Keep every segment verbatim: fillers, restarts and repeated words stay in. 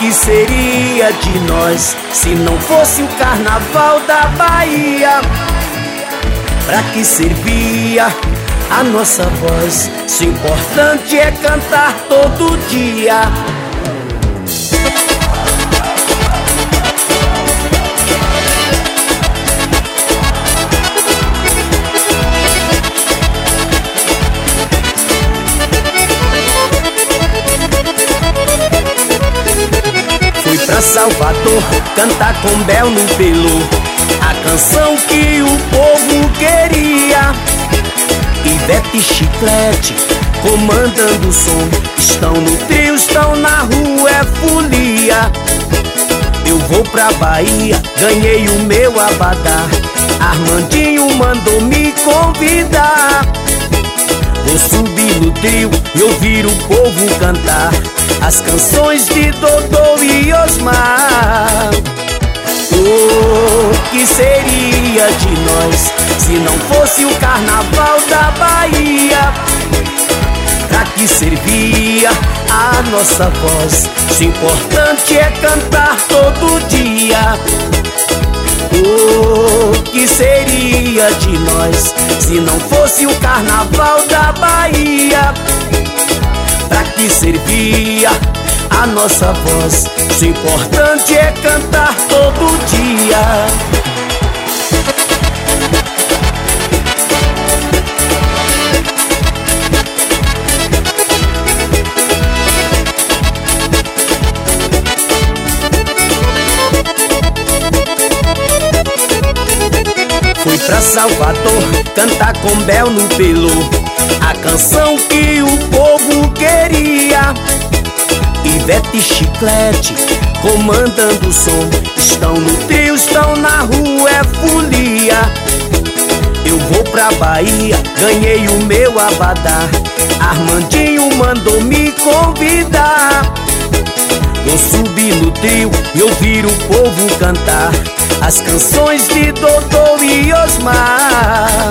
que seria de nós se não fosse o carnaval da Bahia? Pra que servia a nossa voz, se o importante é cantar todo dia? Fui pra Salvador cantar com Bel no Pelô, a canção que o povo queria. Ivete e Chiclete comandando o som, estão no trio, estão na rua, é folia. Eu vou pra Bahia, ganhei o meu abadá, Armandinho mandou me convidar. Vou subir no trio e ouvir o povo cantar as canções de Dodô e Osmar. O que seria de nós se não fosse o carnaval da Bahia? Pra que servia a nossa voz, se o importante é cantar todo dia? O que seria de nós se não fosse o carnaval da Bahia? Pra que servia a nossa voz, se o importante é cantar todo dia? Fui pra Salvador cantar com Bel no Pelô, a canção que o povo queria. Ivete e Chiclete comandando o som, estão no trio, estão na rua, é folia. Eu vou pra Bahia, ganhei o meu abadá, Armandinho mandou me convidar. Vou subir no trio e ouvir o povo cantar as canções de Dodô e Osmar.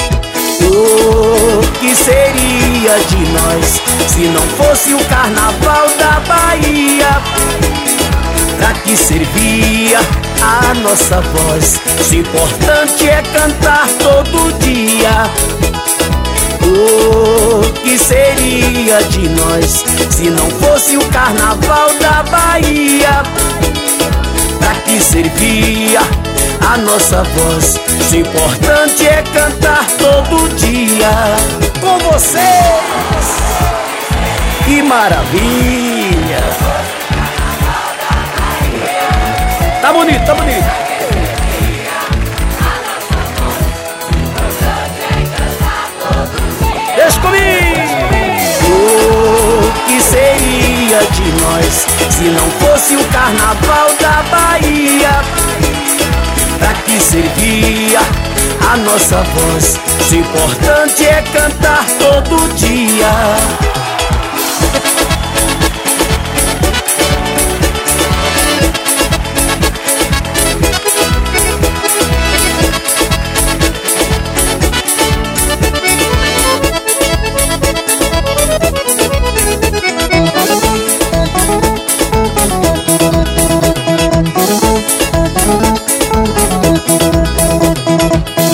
O que seria de nós se não fosse o carnaval da Bahia? Pra que servia a nossa voz, se o importante é cantar todo dia? O que seria de nós se não fosse o carnaval da Bahia? Pra que servia a nossa voz, se o importante é cantar todo dia? Com vocês, que maravilha! Tá bonito, tá bonito. Deixa comigo! O que seria de nós se não fosse o carnaval da Bahia? Pra que servia a nossa voz, se o importante é cantar todo dia?